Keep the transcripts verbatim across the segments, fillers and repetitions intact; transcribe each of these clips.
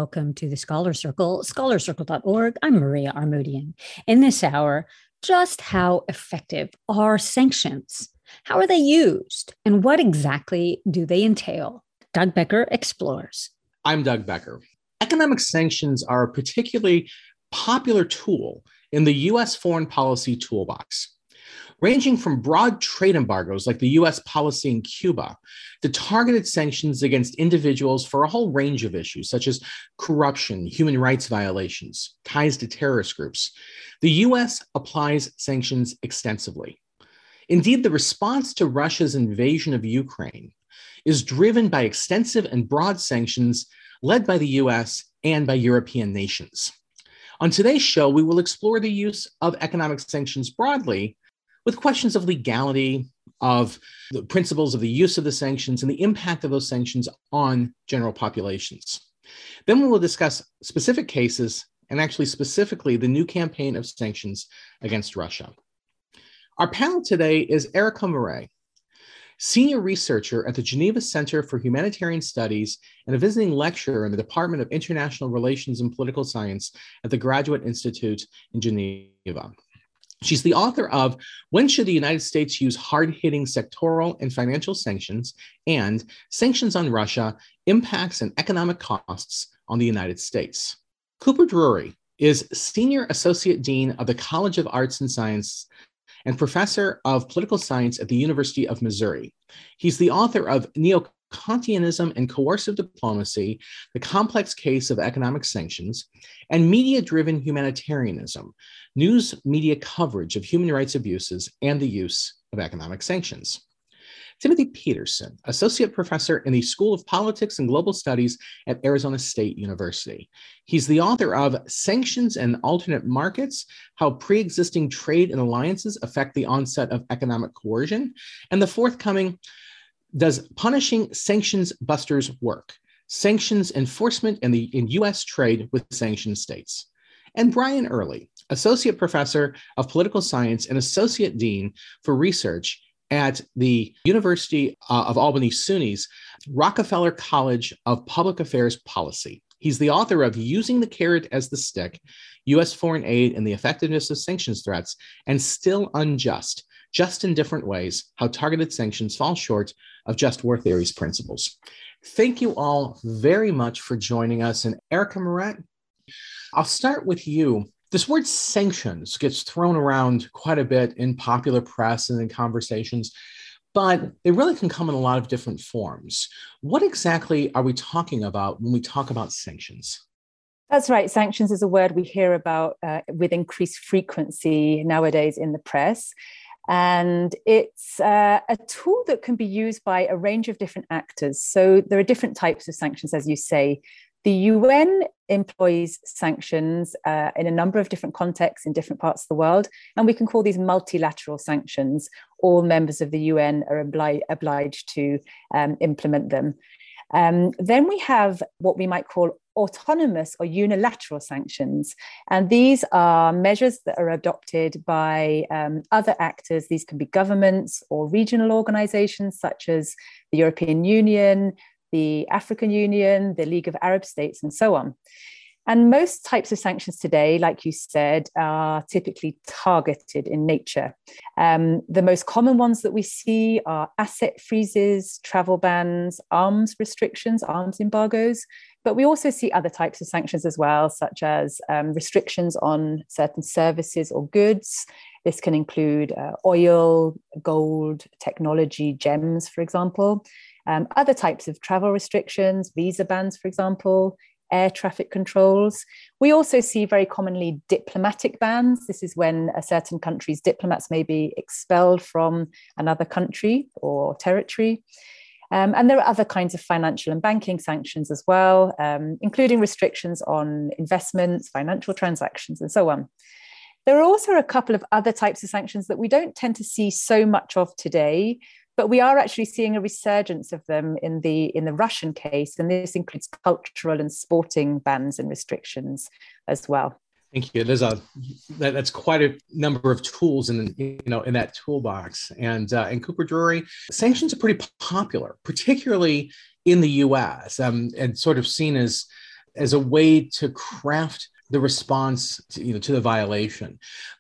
welcome to the Scholar Circle, scholar circle dot org. I'm Maria Armodian. In this hour, just how effective are sanctions? How are they used? And what exactly do they entail? Doug Becker explores. I'm Doug Becker. Economic sanctions are a particularly popular tool in the U S foreign policy toolbox, ranging from broad trade embargoes like the U S policy in Cuba to targeted sanctions against individuals for a whole range of issues, such as corruption, human rights violations, ties to terrorist groups. The U S applies sanctions extensively. Indeed, the response to Russia's invasion of Ukraine is driven by extensive and broad sanctions led by the U S and by European nations. On today's show, we will explore the use of economic sanctions broadly, with questions of legality, of the principles of the use of the sanctions, and the impact of those sanctions on general populations. Then we will discuss specific cases, and actually specifically the new campaign of sanctions against Russia. Our panel today is Erica Marais, senior researcher at the Geneva Center for Humanitarian Studies and a visiting lecturer in the Department of International Relations and Political Science at the Graduate Institute in Geneva. She's the author of When Should the United States Use Hard-Hitting Sectoral and Financial Sanctions and Sanctions on Russia, Impacts and Economic Costs on the United States. Cooper Drury is Senior Associate Dean of the College of Arts and Science and Professor of Political Science at the University of Missouri. He's the author of Neo-Kantianism and Coercive Diplomacy, The Complex Case of Economic Sanctions, and Media-Driven Humanitarianism, News Media Coverage of Human Rights Abuses and the Use of Economic Sanctions. Timothy Peterson, Associate Professor in the School of Politics and Global Studies at Arizona State University. He's the author of Sanctions and Alternate Markets, How Pre-Existing Trade and Alliances Affect the Onset of Economic Coercion, and the forthcoming Does Punishing Sanctions Busters Work? Sanctions Enforcement in the in U S Trade with Sanctioned States. And Brian Early, Associate Professor of Political Science and Associate Dean for Research at the University uh, of Albany SUNY's Rockefeller College of Public Affairs Policy. He's the author of Using the Carrot as the Stick, U S Foreign Aid and the Effectiveness of Sanctions Threats, and Still Unjust, Just in Different Ways, How Targeted Sanctions Fall Short of Just War Theory's Principles. Thank you all very much for joining us. And Erica Marais, I'll start with you. This word sanctions gets thrown around quite a bit in popular press and in conversations, but they really can come in a lot of different forms. What exactly are we talking about when we talk about sanctions? That's right. Sanctions is a word we hear about uh, with increased frequency nowadays in the press. And it's uh, a tool that can be used by a range of different actors. So there are different types of sanctions, as you say. The U N employs sanctions uh, in a number of different contexts in different parts of the world, and we can call these multilateral sanctions. All members of the U N are obli- obliged to um, implement them. Um, then we have what we might call autonomous or unilateral sanctions, and these are measures that are adopted by um, other actors. These can be governments or regional organizations such as the European Union, the African Union, the League of Arab States, and so on. And most types of sanctions today, like you said, are typically targeted in nature. Um, the most common ones that we see are asset freezes, travel bans, arms restrictions, arms embargoes. But we also see other types of sanctions as well, such as um, restrictions on certain services or goods. This can include uh, oil, gold, technology, gems, for example. Um, other types of travel restrictions, visa bans, for example, air traffic controls. We also see very commonly diplomatic bans. This is when a certain country's diplomats may be expelled from another country or territory. Um, and there are other kinds of financial and banking sanctions as well, um, including restrictions on investments, financial transactions, and so on. There are also a couple of other types of sanctions that we don't tend to see so much of today, but we are actually seeing a resurgence of them in the in the Russian case, and this includes cultural and sporting bans and restrictions as well. Thank you. There's a that, that's quite a number of tools in you know in that toolbox. And uh, and Cooper Drury, sanctions are pretty popular, particularly in the U S, um, and sort of seen as as a way to craft the response to, you know, to the violation.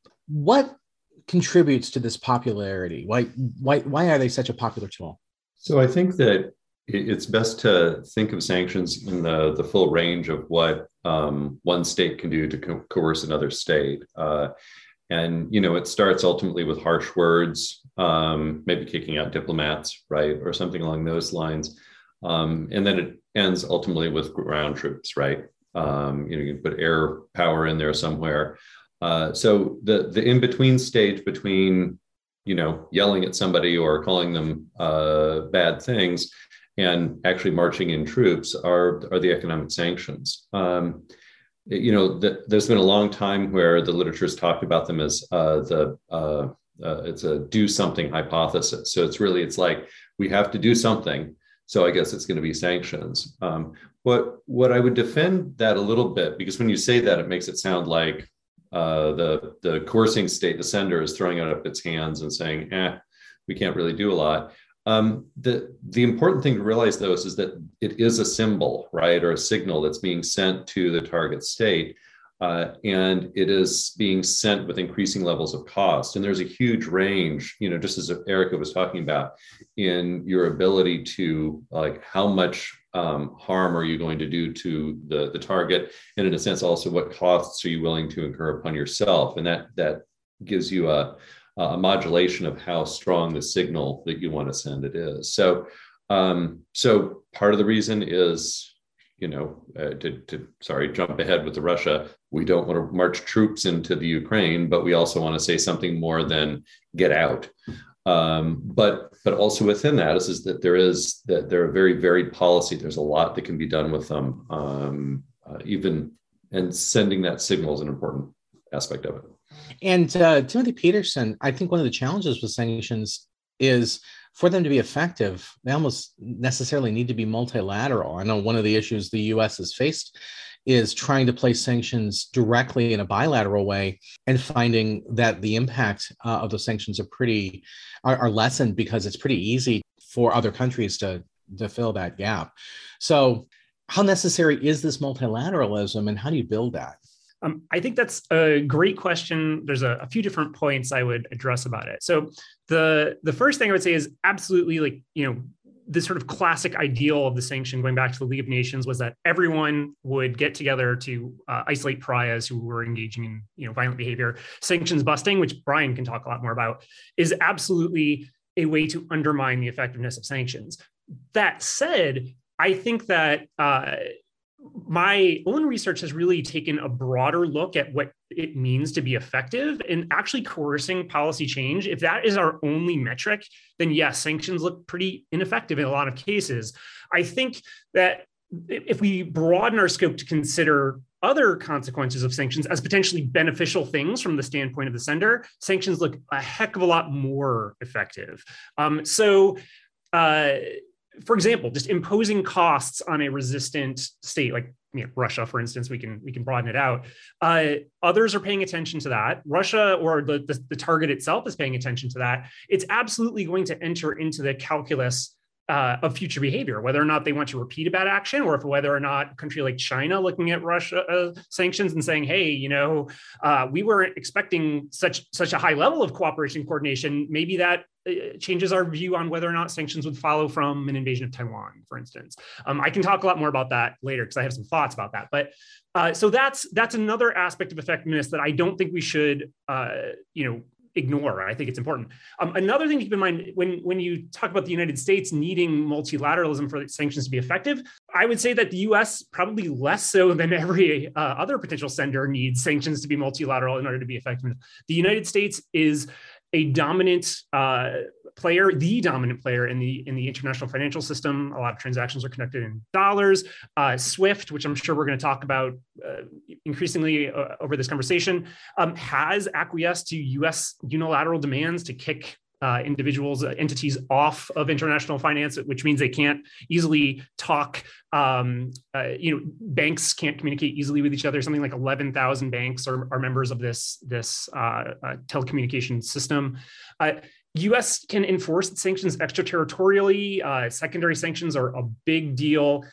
What contributes to this popularity? Why, why, why are they such a popular tool? So I think that it's best to think of sanctions in the, the full range of what um, one state can do to co- coerce another state. Uh, and, you know, it starts ultimately with harsh words, um, maybe kicking out diplomats, right? Or something along those lines. Um, and then it ends ultimately with ground troops, right? Um, you know, you can put air power in there somewhere. Uh, so the, the in-between stage between, you know, yelling at somebody or calling them uh, bad things and actually marching in troops are, are the economic sanctions. Um, you know, the, there's been a long time where the literature has talked about them as uh, the, uh, uh, it's a do something hypothesis. So it's really, it's like, we have to do something. So I guess it's going to be sanctions. Um, what, what I would defend that a little bit, because when you say that, it makes it sound like uh, the, the coercing state, the sender, is throwing it up its hands and saying, eh, we can't really do a lot. Um, the, the important thing to realize, though, is, is that it is a symbol, right, or a signal that's being sent to the target state. Uh, and it is being sent with increasing levels of cost. And there's a huge range, you know, just as Erica was talking about, in your ability to, like, how much um, harm are you going to do to the, the target? And in a sense, also, what costs are you willing to incur upon yourself? And that, that gives you a, a modulation of how strong the signal that you want to send it is. So, um, so part of the reason is, you know, uh, to, to, sorry, jump ahead with the Russia, we don't want to march troops into the Ukraine, but we also want to say something more than get out. Um, but but also within that is, is that there is, that they're a very varied policy. There's a lot that can be done with them, um, uh, even, and sending that signal is an important aspect of it. And uh, Timothy Peterson, I think one of the challenges with sanctions is, for them to be effective, they almost necessarily need to be multilateral. I know one of the issues the U S has faced is trying to place sanctions directly in a bilateral way and finding that the impact uh, of those sanctions are pretty are, are lessened because it's pretty easy for other countries to, to fill that gap. So how necessary is this multilateralism, and how do you build that? Um, I think that's a great question. There's a, a few different points I would address about it. So the, the first thing I would say is absolutely, like, you know, this sort of classic ideal of the sanction going back to the League of Nations was that everyone would get together to uh, isolate pariahs who were engaging in, you know, violent behavior. Sanctions busting, which Brian can talk a lot more about, is absolutely a way to undermine the effectiveness of sanctions. That said, I think that uh, my own research has really taken a broader look at what it means to be effective and actually coercing policy change. If that is our only metric, then yes, sanctions look pretty ineffective in a lot of cases. I think that if we broaden our scope to consider other consequences of sanctions as potentially beneficial things from the standpoint of the sender, sanctions look a heck of a lot more effective. Um, so, uh, For example, just imposing costs on a resistant state, like, you know, Russia, for instance, we can we can broaden it out. Uh, others are paying attention to that. Russia, or the, the, the target itself, is paying attention to that. It's absolutely going to enter into the calculus uh, of future behavior, whether or not they want to repeat a bad action, or if whether or not a country like China looking at Russia uh, sanctions and saying, hey, you know, uh, we weren't expecting such such a high level of cooperation and coordination. Maybe that changes our view on whether or not sanctions would follow from an invasion of Taiwan, for instance. Um, I can talk a lot more about that later because I have some thoughts about that. But uh, so that's that's another aspect of effectiveness that I don't think we should, uh, you know, ignore. I think it's important. Um, another thing to keep in mind when when you talk about the United States needing multilateralism for sanctions to be effective, I would say that the U S probably less so than every uh, other potential sender needs sanctions to be multilateral in order to be effective. The United States is a dominant uh, player, the dominant player in the in the international financial system. A lot of transactions are conducted in dollars. Uh, SWIFT, which I'm sure we're going to talk about uh, increasingly uh, over this conversation, um, has acquiesced to U S unilateral demands to kick Uh, individuals, uh, entities off of international finance, which means they can't easily talk. Um, uh, you know, banks can't communicate easily with each other. Something like eleven thousand banks are, are members of this, this uh, uh, telecommunications system. Uh, U S can enforce sanctions extraterritorially. Uh, secondary sanctions are a big deal.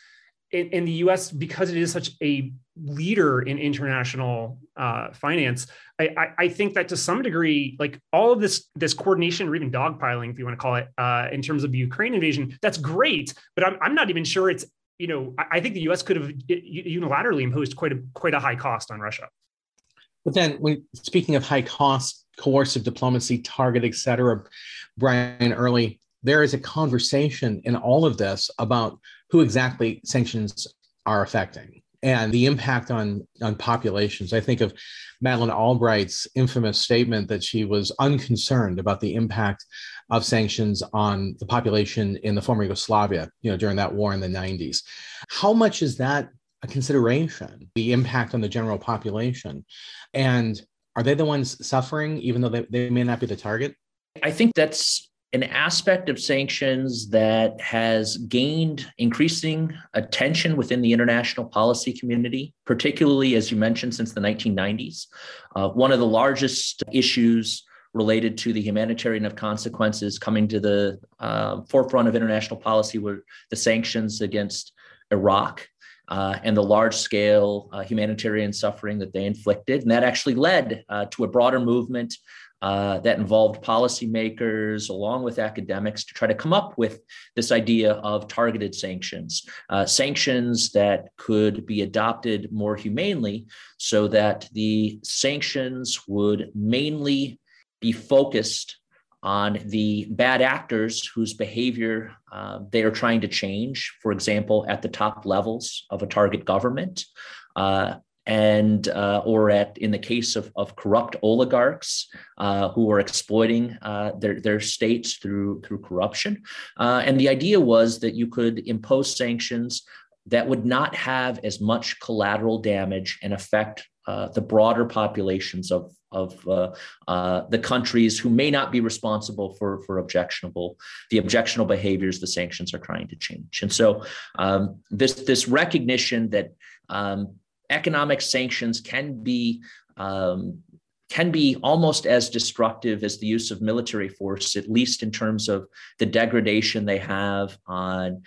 in, in the U S, because it is such a leader in international uh, finance, I, I, I think that to some degree, like all of this, this coordination or even dogpiling, if you want to call it, uh, in terms of the Ukraine invasion, that's great. But I'm, I'm not even sure it's, you know, I, I think the U S could have unilaterally imposed quite a quite a high cost on Russia. But then, when speaking of high cost, coercive diplomacy, target, et cetera, Brian Early, there is a conversation in all of this about who exactly sanctions are affecting and the impact on, on populations. I think of Madeleine Albright's infamous statement that she was unconcerned about the impact of sanctions on the population in the former Yugoslavia, you know, during that war in the nineties. How much is that a consideration, the impact on the general population? And are they the ones suffering, even though they, they may not be the target? I think that's an aspect of sanctions that has gained increasing attention within the international policy community, particularly, as you mentioned, since the nineteen nineties. Uh, one of the largest issues related to the humanitarian of consequences coming to the uh, forefront of international policy were the sanctions against Iraq. Uh, and the large-scale uh, humanitarian suffering that they inflicted. And that actually led uh, to a broader movement uh, that involved policymakers along with academics to try to come up with this idea of targeted sanctions, uh, sanctions that could be adopted more humanely so that the sanctions would mainly be focused on the bad actors whose behavior uh, they are trying to change, for example, at the top levels of a target government, uh, and uh, or at in the case of, of corrupt oligarchs uh, who are exploiting uh, their, their states through, through corruption. Uh, and the idea was that you could impose sanctions that would not have as much collateral damage and affect uh, the broader populations of, of uh, uh, the countries who may not be responsible for, for objectionable, the objectionable behaviors the sanctions are trying to change. And so um, this, this recognition that um, economic sanctions can be um, can be almost as destructive as the use of military force, at least in terms of the degradation they have on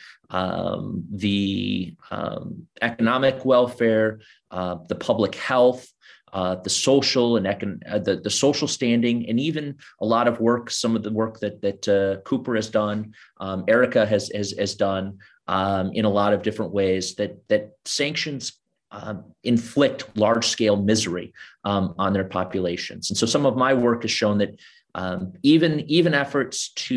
um, the um, economic welfare, uh, the public health, uh, the social and econ- uh, the, the social standing, and even a lot of work, some of the work that that uh, Cooper has done, um, Erica has, has, has done um, in a lot of different ways, that, that sanctions Uh, inflict large-scale misery um, on their populations. And so some of my work has shown that um, even, even efforts to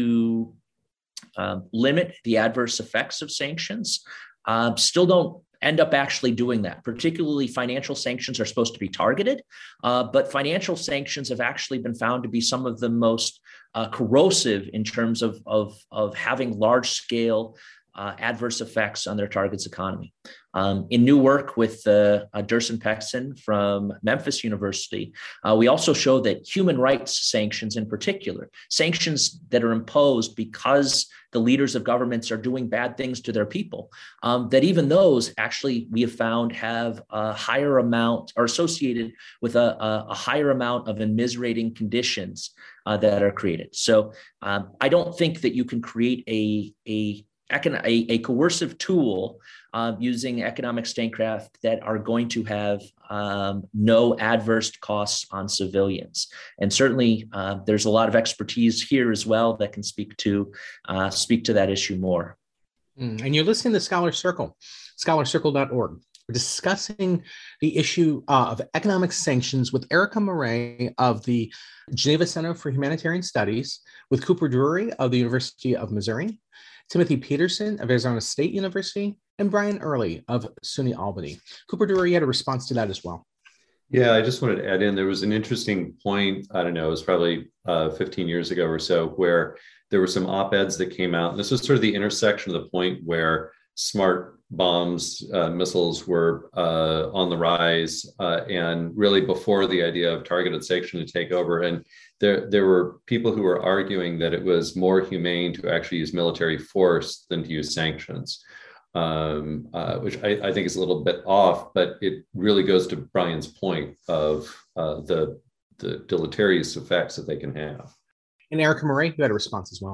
uh, limit the adverse effects of sanctions uh, still don't end up actually doing that. Particularly financial sanctions are supposed to be targeted, uh, but financial sanctions have actually been found to be some of the most uh, corrosive in terms of, of, of having large-scale Uh, adverse effects on their target's economy. Um, in new work with uh, uh, Derson Pexon from Memphis University, uh, we also show that human rights sanctions in particular, sanctions that are imposed because the leaders of governments are doing bad things to their people, um, that even those actually we have found have a higher amount, are associated with a, a, a higher amount of immiserating conditions uh, that are created. So um, I don't think that you can create a, a A, a coercive tool uh, using economic statecraft that are going to have um, no adverse costs on civilians. And certainly uh, there's a lot of expertise here as well that can speak to uh, speak to that issue more. Mm, and you're listening to Scholar Circle, scholar circle dot org. We're discussing the issue uh, of economic sanctions with Erica Murray of the Geneva Center for Humanitarian Studies, with Cooper Drury of the University of Missouri, Timothy Peterson of Arizona State University, and Brian Early of SUNY Albany. Cooper Drury, you had a response to that as well. Yeah, I just wanted to add in, there was an interesting point, I don't know, it was probably uh, fifteen years ago or so, where there were some op-eds that came out. And this was sort of the intersection of the point where smart bombs, uh, missiles were uh, on the rise, uh, and really before the idea of targeted sanction to take over. And there, there were people who were arguing that it was more humane to actually use military force than to use sanctions, um, uh, which I, I think is a little bit off, but it really goes to Brian's point of uh, the, the deleterious effects that they can have. And Erica Murray, you had a response as well.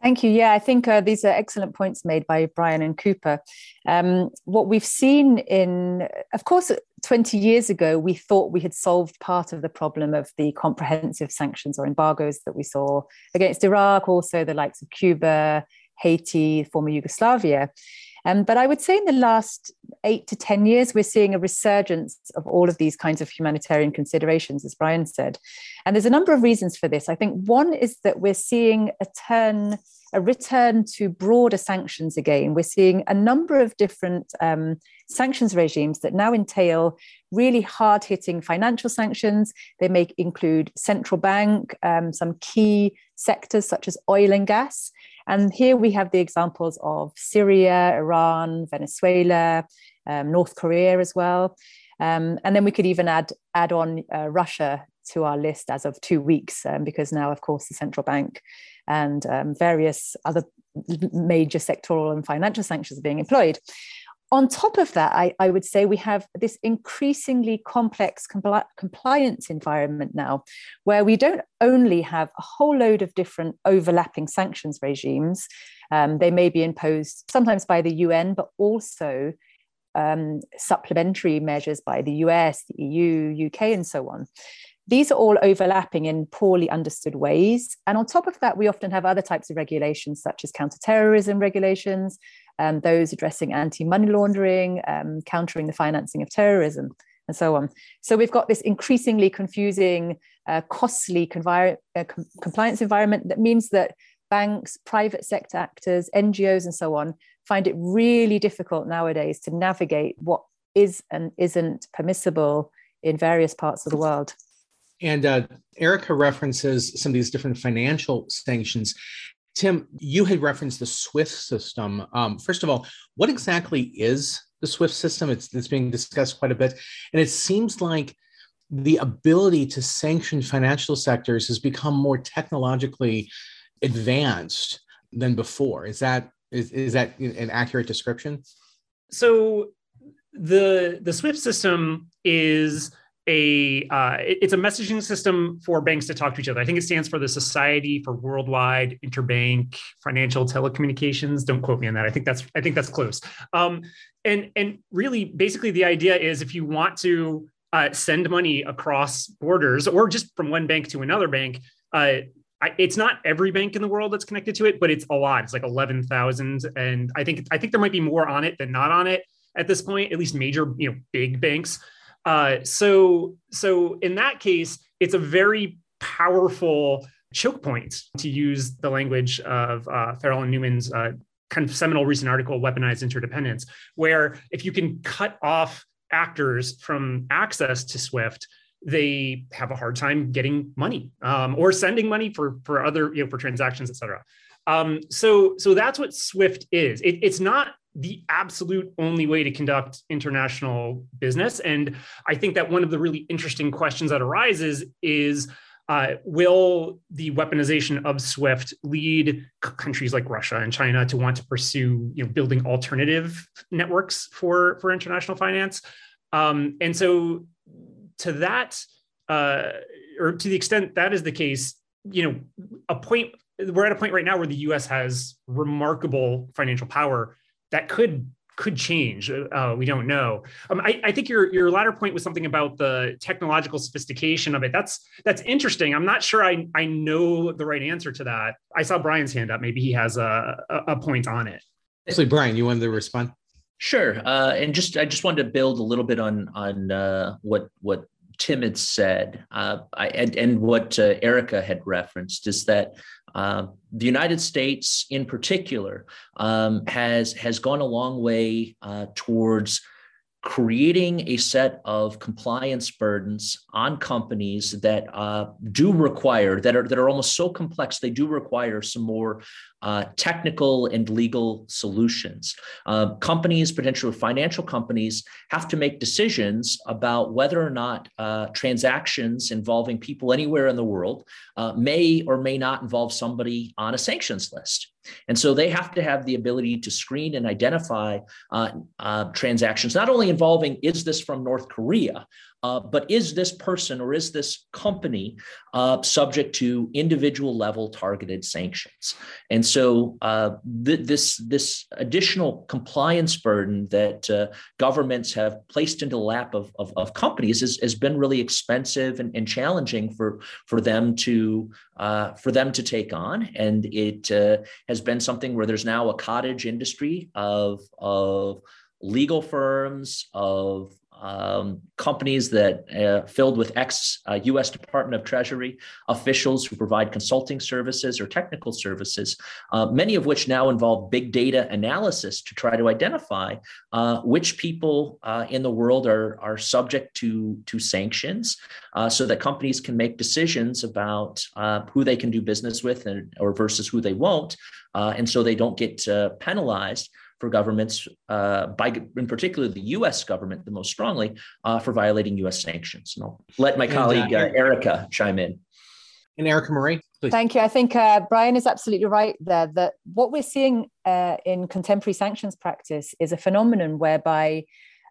Thank you. Yeah, I think uh, these are excellent points made by Brian and Cooper. Um, what we've seen in, of course, twenty years ago, we thought we had solved part of the problem of the comprehensive sanctions or embargoes that we saw against Iraq, also the likes of Cuba, Haiti, former Yugoslavia. Um, but I would say in the last eight to ten years, we're seeing a resurgence of all of these kinds of humanitarian considerations, as Brian said. And there's a number of reasons for this. I think one is that we're seeing a turn, a return to broader sanctions again. We're seeing a number of different um, sanctions regimes that now entail really hard-hitting financial sanctions. They may include central bank, um, some key sectors such as oil and gas. And here we have the examples of Syria, Iran, Venezuela, um, North Korea as well. Um, and then we could even add, add on uh, Russia to our list as of two weeks, um, because now, of course, the central bank and um, various other major sectoral and financial sanctions are being employed. On top of that, I, I would say we have this increasingly complex compli- compliance environment now, where we don't only have a whole load of different overlapping sanctions regimes. Um, they may be imposed sometimes by the U N, but also um, supplementary measures by the U S, the E U, U K, and so on. These are all overlapping in poorly understood ways. And on top of that, we often have other types of regulations, such as counterterrorism regulations, um, those addressing anti-money laundering, um, countering the financing of terrorism, and so on. So we've got this increasingly confusing, uh, costly convi- uh, com- compliance environment that means that banks, private sector actors, N G Os, and so on find it really difficult nowadays to navigate what is and isn't permissible in various parts of the world. And uh, Erica references some of these different financial sanctions. Tim, you had referenced the SWIFT system. Um, first of all, what exactly is the SWIFT system? It's, it's being discussed quite a bit. And it seems like the ability to sanction financial sectors has become more technologically advanced than before. Is that is, is that an accurate description? So the, the SWIFT system is a uh, it's a messaging system for banks to talk to each other. I think it stands for the Society for Worldwide Interbank Financial Telecommunications. Don't quote me on that. I think that's I think that's close. Um, and and really, basically, the idea is if you want to uh, send money across borders or just from one bank to another bank, uh, I, it's not every bank in the world that's connected to it, but it's a lot. It's like eleven thousand, and I think I think there might be more on it than not on it at this point. At least major, you know, big banks. Uh, so, so in that case, it's a very powerful choke point, to use the language of uh, Farrell and Newman's uh, kind of seminal recent article, Weaponized Interdependence, where if you can cut off actors from access to SWIFT, they have a hard time getting money um, or sending money for for other, you know, for transactions, et cetera. Um, so, so that's what SWIFT is. It, it's not the absolute only way to conduct international business. And I think that one of the really interesting questions that arises is, uh, will the weaponization of SWIFT lead c- countries like Russia and China to want to pursue, you know, building alternative networks for, for international finance? Um, and so to that, uh, or to the extent that is the case, you know, a point, we're at a point right now where the U S has remarkable financial power that could could change. Uh, we don't know. Um, I, I think your your latter point was something about the technological sophistication of it. That's that's interesting. I'm not sure I I know the right answer to that. I saw Brian's hand up. Maybe he has a a, a point on it. Actually, Brian, you wanted to respond? Sure. Uh, and just I just wanted to build a little bit on on uh, what what Tim had said, uh, I, and, and what uh, Erica had referenced, is that uh, the United States in particular um, has, has gone a long way uh, towards creating a set of compliance burdens on companies that uh, do require, that are, that are almost so complex, they do require some more uh, technical and legal solutions. Uh, companies, potentially financial companies, have to make decisions about whether or not uh, transactions involving people anywhere in the world uh, may or may not involve somebody on a sanctions list. And so they have to have the ability to screen and identify uh, uh, transactions, not only involving, is this from North Korea, uh, but is this person or is this company uh, subject to individual level targeted sanctions? And so uh, th- this, this additional compliance burden that uh, governments have placed into the lap of, of, of companies is, has been really expensive and, and challenging for, for them to uh, for them to take on. And it uh, has been something where there's now a cottage industry of, of legal firms, of Um, companies that uh, filled with ex-U S uh, Department of Treasury officials who provide consulting services or technical services, uh, many of which now involve big data analysis to try to identify uh, which people uh, in the world are, are subject to, to sanctions uh, so that companies can make decisions about uh, who they can do business with and, or versus who they won't. Uh, and so they don't get uh, penalized for governments, uh, by in particular the U S government the most strongly, uh, for violating U S sanctions. And I'll let my and, colleague uh, uh, Erica chime in. And Erica Marie, please. Thank you. I think uh, Brian is absolutely right there, that what we're seeing uh, in contemporary sanctions practice is a phenomenon whereby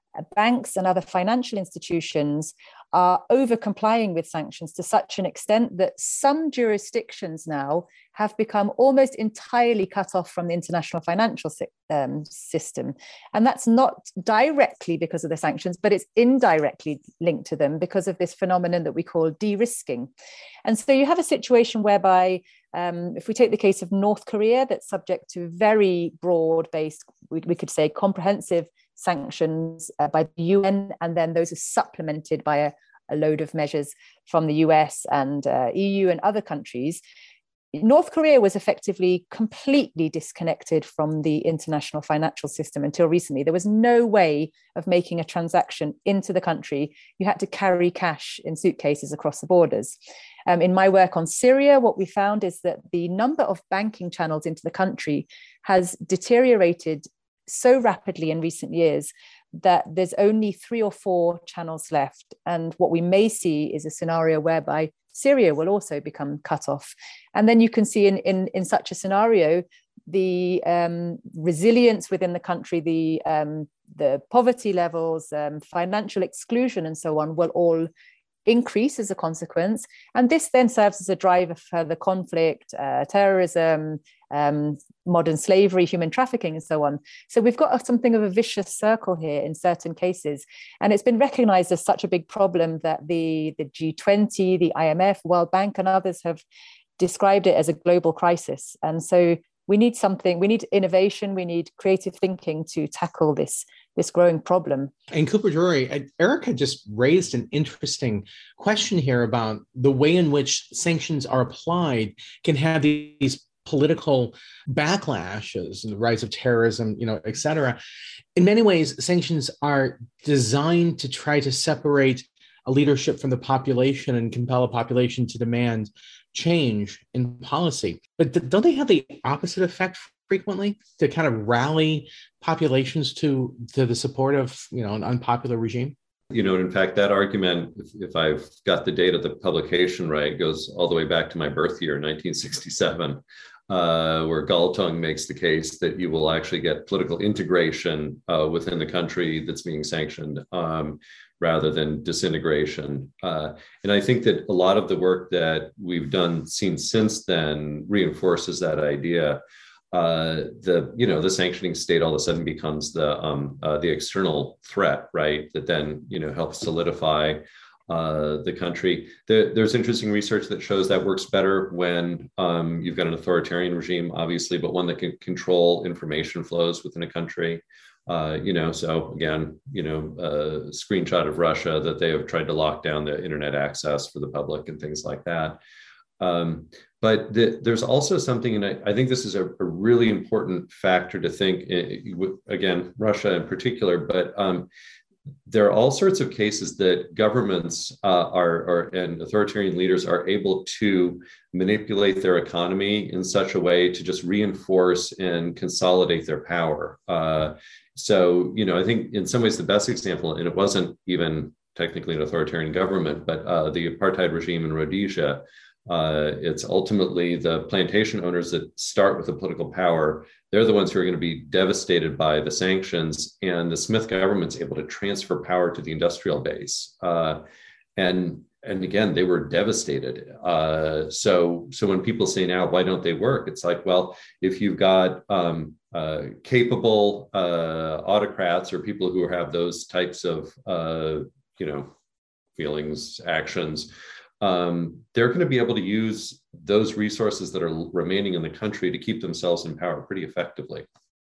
banks and other financial institutions are over complying with sanctions to such an extent that some jurisdictions now have become almost entirely cut off from the international financial um, system. And that's not directly because of the sanctions, but it's indirectly linked to them because of this phenomenon that we call de-risking. And so you have a situation whereby, um, if we take the case of North Korea, that's subject to very broad-based, we, we could say comprehensive sanctions uh, by the U N, and then those are supplemented by a, a load of measures from the U S and uh, E U and other countries. North Korea was effectively completely disconnected from the international financial system until recently. There was no way of making a transaction into the country. You had to carry cash in suitcases across the borders. Um, in my work on Syria, what we found is that the number of banking channels into the country has deteriorated so rapidly in recent years that there's only three or four channels left. And what we may see is a scenario whereby Syria will also become cut off. And then you can see in, in, in such a scenario, the um, resilience within the country, the, um, the poverty levels, um, financial exclusion, and so on will all increase as a consequence. And this then serves as a driver for further conflict, uh, terrorism, um, modern slavery, human trafficking, and so on. So we've got a, something of a vicious circle here in certain cases. And it's been recognized as such a big problem that the, the G twenty, the I M F, World Bank, and others have described it as a global crisis. And so we need something, we need innovation, we need creative thinking to tackle this, this growing problem. And Cooper Drury, Erica just raised an interesting question here about the way in which sanctions are applied can have these political backlashes and the rise of terrorism, you know, et cetera. In many ways, sanctions are designed to try to separate a leadership from the population and compel a population to demand change in policy. But th- don't they have the opposite effect frequently, to kind of rally populations to, to the support of, you know, an unpopular regime? You know, in fact, that argument, if, if I've got the date of the publication right, goes all the way back to my birth year, nineteen sixty-seven, uh, where Galtung makes the case that you will actually get political integration uh, within the country that's being sanctioned, um, rather than disintegration. Uh, and I think that a lot of the work that we've done seen since then reinforces that idea. Uh, the you know the sanctioning state all of a sudden becomes the um, uh, the external threat, right? That then you know helps solidify uh, the country. There, there's interesting research that shows that works better when um, you've got an authoritarian regime, obviously, but one that can control information flows within a country. Uh, you know, so again, you know, a screenshot of Russia that they have tried to lock down the internet access for the public and things like that. Um, but the, there's also something, and I, I think this is a, a really important factor to think, again, Russia in particular, but um, there are all sorts of cases that governments uh, are, are and authoritarian leaders are able to manipulate their economy in such a way to just reinforce and consolidate their power. Uh, so, you know, I think in some ways the best example, and it wasn't even technically an authoritarian government, but uh, the apartheid regime in Rhodesia. Uh, it's ultimately the plantation owners that start with the political power. They're the ones who are going to be devastated by the sanctions, and the Smith government's able to transfer power to the industrial base. Uh, and and again, they were devastated. Uh, so, so when people say now, why don't they work? It's like, well, if you've got um, uh, capable uh, autocrats or people who have those types of, uh, you know, feelings, actions, um, they're going to be able to use those resources that are remaining in the country to keep themselves in power pretty effectively.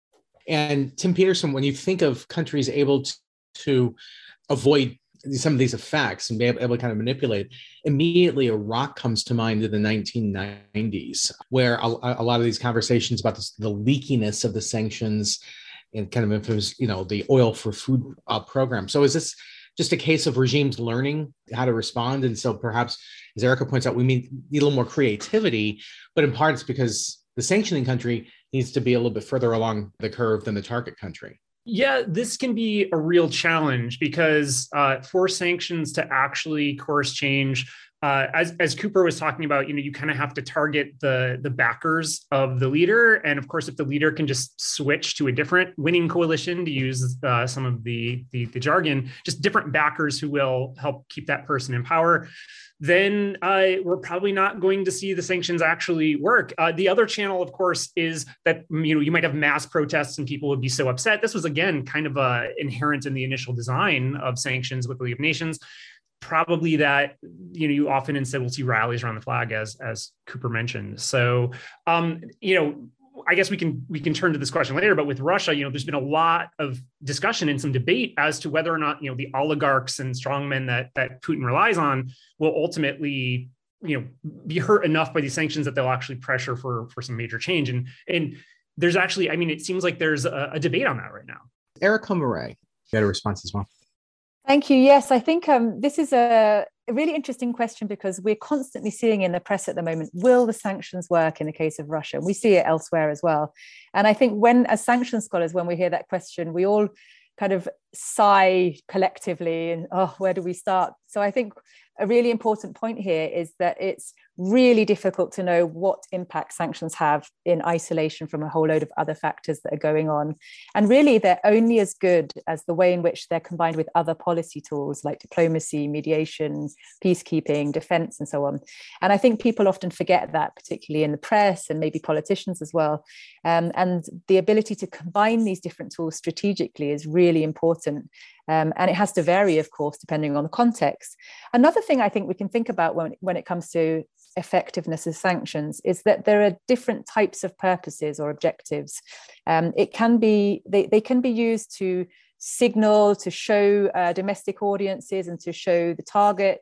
And Tim Peterson, when you think of countries able to, to avoid some of these effects and be able, able to kind of manipulate, immediately Iraq comes to mind in the nineteen nineties, where a, a lot of these conversations about this, the leakiness of the sanctions and kind of influence, you know, the oil for food uh, program. So is this just a case of regimes learning how to respond? And so perhaps, as Erica points out, we need, need a little more creativity, but in part it's because the sanctioning country needs to be a little bit further along the curve than the target country. Yeah, this can be a real challenge because uh, for sanctions to actually course change, uh, as, as Cooper was talking about, you know, you kind of have to target the, the backers of the leader. And of course, if the leader can just switch to a different winning coalition, to use uh, some of the, the, the jargon, just different backers who will help keep that person in power, then uh, we're probably not going to see the sanctions actually work. Uh, the other channel, of course, is that, you know, you might have mass protests and people would be so upset. This was, again, kind of uh, inherent in the initial design of sanctions with the League of Nations. Probably that, you know, you often instead will see rallies around the flag, as as Cooper mentioned. So, um, you know, I guess we can we can turn to this question later, but with Russia, you know, there's been a lot of discussion and some debate as to whether or not, you know, the oligarchs and strongmen that that Putin relies on will ultimately, you know, be hurt enough by these sanctions that they'll actually pressure for for some major change. And and there's actually, I mean, it seems like there's a, a debate on that right now. Erica Murray, you got a response as well. Thank you. Yes, I think um, this is a, a really interesting question because we're constantly seeing in the press at the moment, will the sanctions work in the case of Russia? And we see it elsewhere as well. And I think when, as sanctions scholars, when we hear that question, we all kind of sigh collectively and, oh, where do we start? So I think a really important point here is that it's really difficult to know what impact sanctions have in isolation from a whole load of other factors that are going on. And really, they're only as good as the way in which they're combined with other policy tools like diplomacy, mediation, peacekeeping, defense, and so on. And I think people often forget that, particularly in the press and maybe politicians as well. Um, and the ability to combine these different tools strategically is really important. Um, and it has to vary, of course, depending on the context. Another thing I think we can think about when, when it comes to effectiveness of sanctions is that there are different types of purposes or objectives. Um, it can be, they, they can be used to signal, to show uh, domestic audiences and to show the target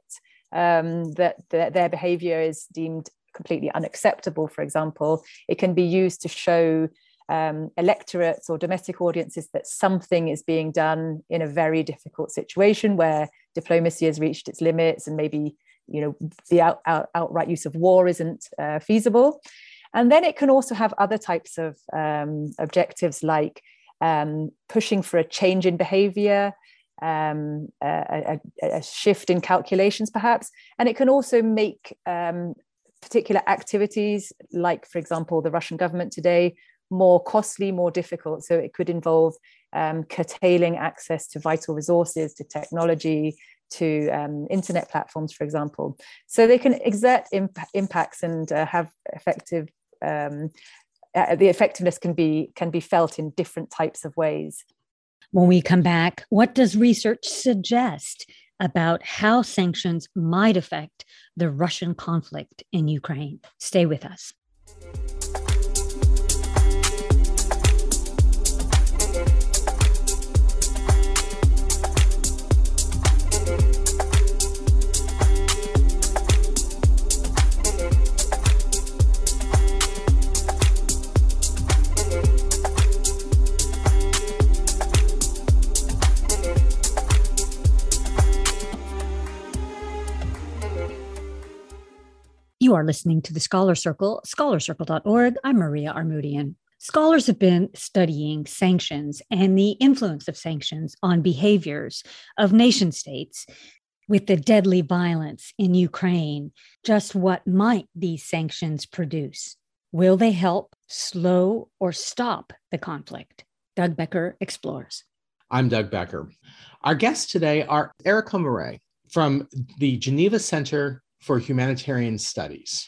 um, that, that their behavior is deemed completely unacceptable, for example. It can be used to show um, electorates or domestic audiences that something is being done in a very difficult situation where diplomacy has reached its limits and maybe, you know, the out, out, outright use of war isn't uh, feasible. And then it can also have other types of um, objectives like um, pushing for a change in behavior, um, a, a, a shift in calculations perhaps. And it can also make um, particular activities like, for example, the Russian government today, more costly, more difficult. So it could involve um, curtailing access to vital resources, to technology, to um, internet platforms, for example. So they can exert imp- impacts and uh, have effective, um, uh, the effectiveness can be, can be felt in different types of ways. When we come back, what does research suggest about how sanctions might affect the Russian conflict in Ukraine? Stay with us. You are listening to the Scholar Circle, scholar circle dot org. I'm Maria Armoudian. Scholars have been studying sanctions and the influence of sanctions on behaviors of nation states. With the deadly violence in Ukraine, just what might these sanctions produce? Will they help slow or stop the conflict? Doug Becker explores. I'm Doug Becker. Our guests today are Erica Murray, from the Geneva Center for Humanitarian Studies,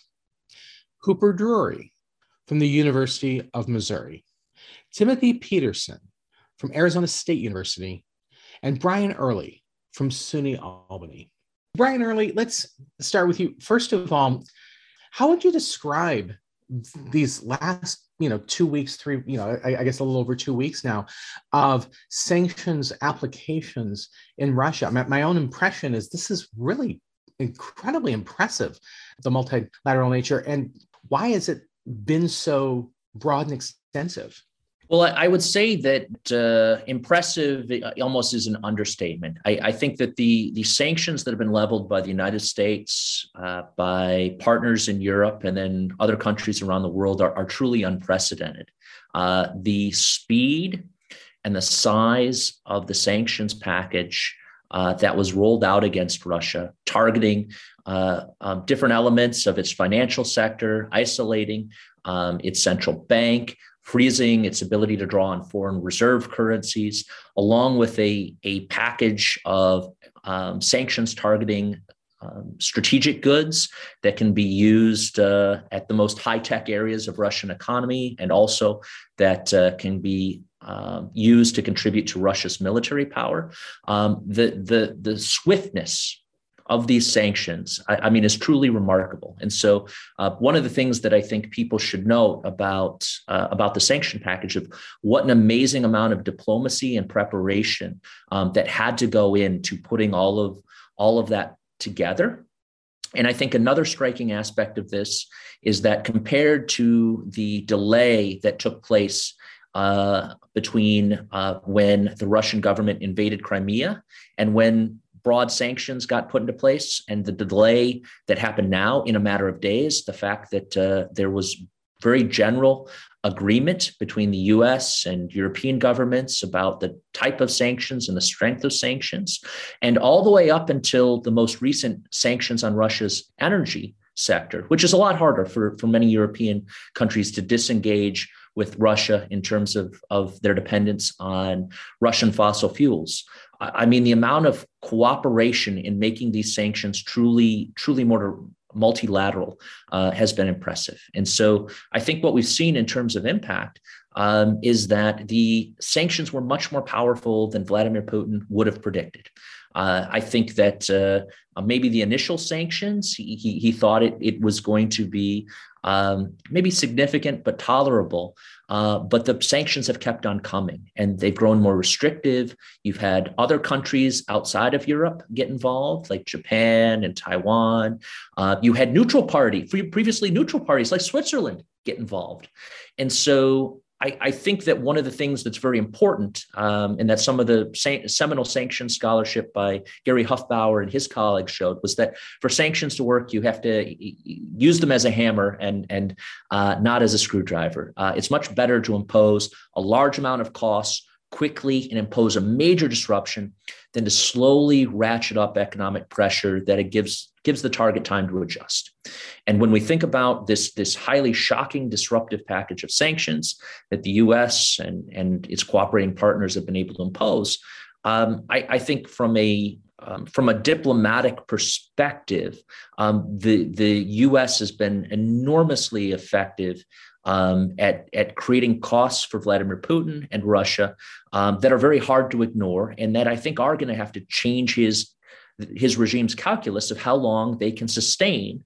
Cooper Drury from the University of Missouri, Timothy Peterson from Arizona State University, and Brian Early from SUNY Albany. Brian Early, let's start with you. First of all, how would you describe these last, you know, two weeks, three, you know, I, I guess a little over two weeks now of sanctions applications in Russia? My, my own impression is this is really incredibly impressive, the multilateral nature. And why has it been so broad and extensive? Well, I would say that uh, impressive almost is an understatement. I, I think that the, the sanctions that have been leveled by the United States, uh, by partners in Europe, and then other countries around the world are, are truly unprecedented. Uh, the speed and the size of the sanctions package uh, that was rolled out against Russia, targeting uh, um, different elements of its financial sector, isolating um, its central bank, freezing its ability to draw on foreign reserve currencies, along with a, a package of um, sanctions targeting um, strategic goods that can be used uh, at the most high-tech areas of Russian economy, and also that uh, can be um, used to contribute to Russia's military power. Um, the, the, the swiftness of these sanctions, I, I mean, is truly remarkable. And so uh, one of the things that I think people should know about, uh, about the sanction package of what an amazing amount of diplomacy and preparation um, that had to go into putting all of, all of that together. And I think another striking aspect of this is that compared to the delay that took place uh, between uh, when the Russian government invaded Crimea and when broad sanctions got put into place, and the delay that happened now in a matter of days, the fact that uh, there was very general agreement between the U S and European governments about the type of sanctions and the strength of sanctions, and all the way up until the most recent sanctions on Russia's energy sector, which is a lot harder for, for many European countries to disengage with Russia in terms of, of their dependence on Russian fossil fuels. I mean, the amount of cooperation in making these sanctions truly, truly more multilateral uh, has been impressive. And so I think what we've seen in terms of impact um, is that the sanctions were much more powerful than Vladimir Putin would have predicted. Uh, I think that uh, maybe the initial sanctions, he, he, he thought it, it was going to be um, maybe significant but tolerable. Uh, but the sanctions have kept on coming, and they've grown more restrictive. You've had other countries outside of Europe get involved, like Japan and Taiwan. Uh, you had neutral party, previously neutral parties like Switzerland get involved. And so I, I think that one of the things that's very important, um, and that some of the san- seminal sanction scholarship by Gary Huffbauer and his colleagues showed, was that for sanctions to work, you have to use them as a hammer and, and uh, not as a screwdriver. Uh, it's much better to impose a large amount of costs quickly and impose a major disruption than to slowly ratchet up economic pressure that it gives gives the target time to adjust. And when we think about this, this highly shocking disruptive package of sanctions that the U S and, and its cooperating partners have been able to impose, um, I, I think from a um, from a diplomatic perspective, um, the, the U S has been enormously effective Um, at, at creating costs for Vladimir Putin and Russia um, that are very hard to ignore, and that I think are going to have to change his, his regime's calculus of how long they can sustain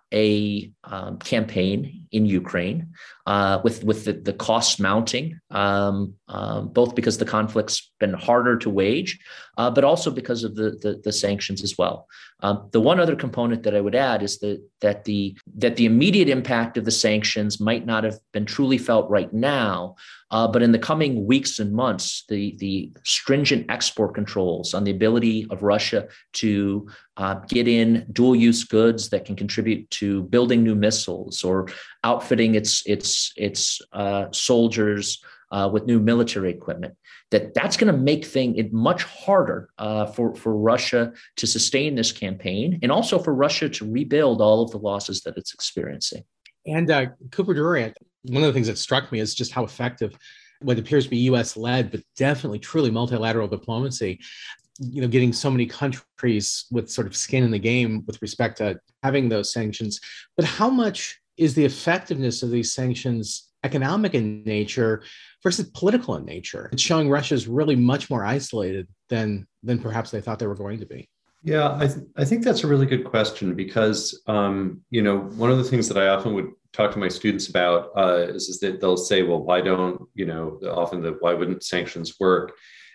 a um, campaign in Ukraine uh, with, with the, the costs mounting, um, um, both because the conflict's been harder to wage, uh, but also because of the, the, the sanctions as well. Um, the one other component that I would add is that, that, the, that the immediate impact of the sanctions might not have been truly felt right now, uh, but in the coming weeks and months, the, the stringent export controls on the ability of Russia to uh, get in dual-use goods that can contribute to building new missiles or outfitting its, its, its uh, soldiers uh, with new military equipment, that that's going to make thing it much harder uh, for, for Russia to sustain this campaign, and also for Russia to rebuild all of the losses that it's experiencing. And uh, Cooper Drury, one of the things that struck me is just how effective what appears to be U S-led, but definitely truly multilateral diplomacy. you know, getting so many countries with sort of skin in the game with respect to having those sanctions. But how much is the effectiveness of these sanctions economic in nature versus political in nature? It's showing Russia's really much more isolated than than perhaps they thought they were going to be. Yeah, I, th- I think that's a really good question because, um, you know, one of the things that I often would talk to my students about uh, is, is that they'll say, well, why don't, you know, often the why wouldn't sanctions work?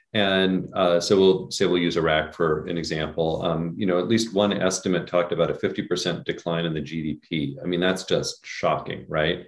And uh, so we'll say we'll use Iraq for an example. Um, you know, at least one estimate talked about a fifty percent decline in the G D P. I mean, that's just shocking, right?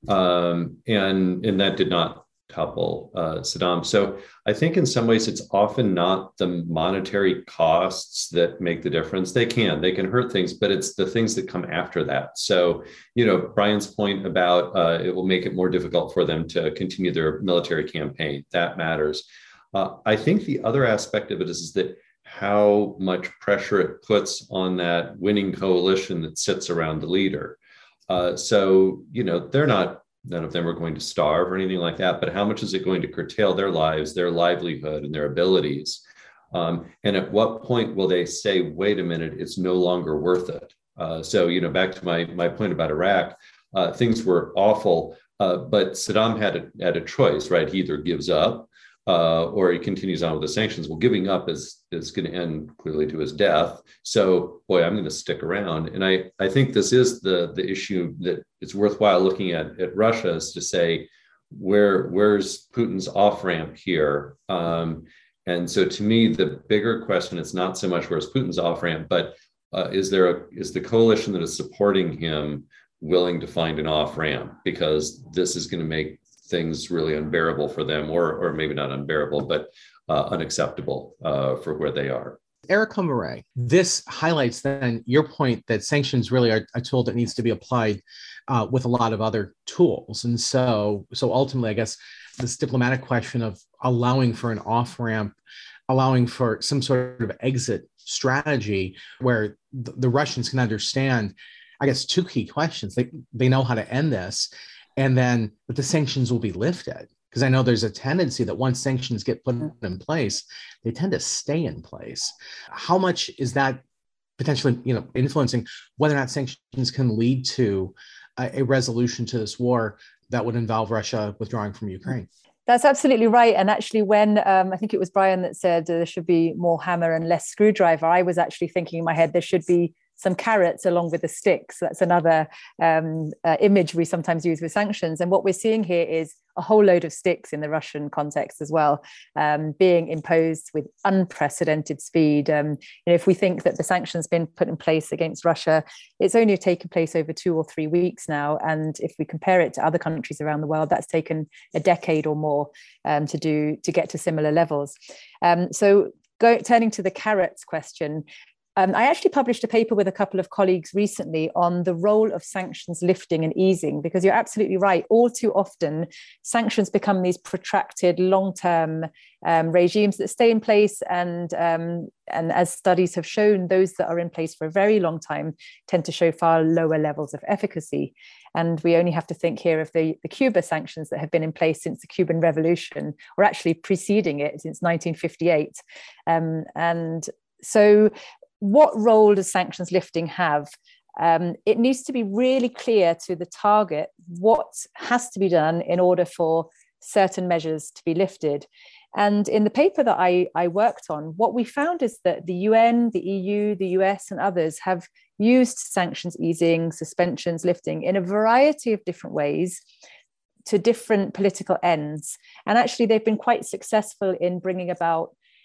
Um, and, and that did not topple uh, Saddam. So I think in some ways it's often not the monetary costs that make the difference. They can, they can hurt things, but it's the things that come after that. So, you know, Brian's point about uh, it will make it more difficult for them to continue their military campaign. That matters. Uh, I think the other aspect of it is, is that how much pressure it puts on that winning coalition that sits around the leader. Uh, so, you know, they're not, none of them are going to starve or anything like that, but how much is it going to curtail their lives, their livelihood, and their abilities? Um, and at what point will they say, wait a minute, it's no longer worth it? Uh, so, you know, back to my, my point about Iraq, uh, things were awful, uh, but Saddam had a, had a choice, right? He either gives up uh, or he continues on with the sanctions. Well, giving up is, is going to end clearly to his death. So, boy, I'm going to stick around. And I, I think this is the, the issue that it's worthwhile looking at, at Russia is to say, where, where's Putin's off-ramp here? Um, and so to me, the bigger question is not so much where's Putin's off-ramp, but uh, is there a, is the coalition that is supporting him willing to find an off-ramp? Because this is going to make things really unbearable for them, or, or maybe not unbearable, but uh, unacceptable uh, for where they are. Erica Murray, this highlights then your point that sanctions really are a tool that needs to be applied uh, with a lot of other tools. And so, so ultimately, I guess this diplomatic question of allowing for an off-ramp, allowing for some sort of exit strategy where the, the Russians can understand, I guess, two key questions. They, they know how to end this, and then that the sanctions will be lifted. Because I know there's a tendency that once sanctions get put in place, they tend to stay in place. How much is that potentially, you know, influencing whether or not sanctions can lead to a, a resolution to this war that would involve Russia withdrawing from Ukraine? That's absolutely right. And actually, when um, I think it was Brian that said uh, there should be more hammer and less screwdriver, I was actually thinking in my head there should be some carrots along with the sticks. That's another um, uh, image we sometimes use with sanctions. And what we're seeing here is a whole load of sticks in the Russian context as well, um, being imposed with unprecedented speed. Um, you know, if we think that the sanctions been put in place against Russia, it's only taken place over two or three weeks now. And if we compare it to other countries around the world, that's taken a decade or more um, to do to get to similar levels. Um, so go, turning to the carrots question, Um, I actually published a paper with a couple of colleagues recently on the role of sanctions lifting and easing, because you're absolutely right. All too often, sanctions become these protracted, long-term um, regimes that stay in place. And, um, and as studies have shown, those that are in place for a very long time tend to show far lower levels of efficacy. And we only have to think here of the, the Cuba sanctions that have been in place since the Cuban Revolution, or actually preceding it since nineteen fifty-eight. Um, and so what role does sanctions lifting have? Um, it needs to be really clear to the target what has to be done in order for certain measures to be lifted. And in the paper that I, I worked on, what we found is that the U N, the E U, the U S, and others have used sanctions easing, suspensions lifting in a variety of different ways to different political ends. And actually, they've been quite successful in bringing about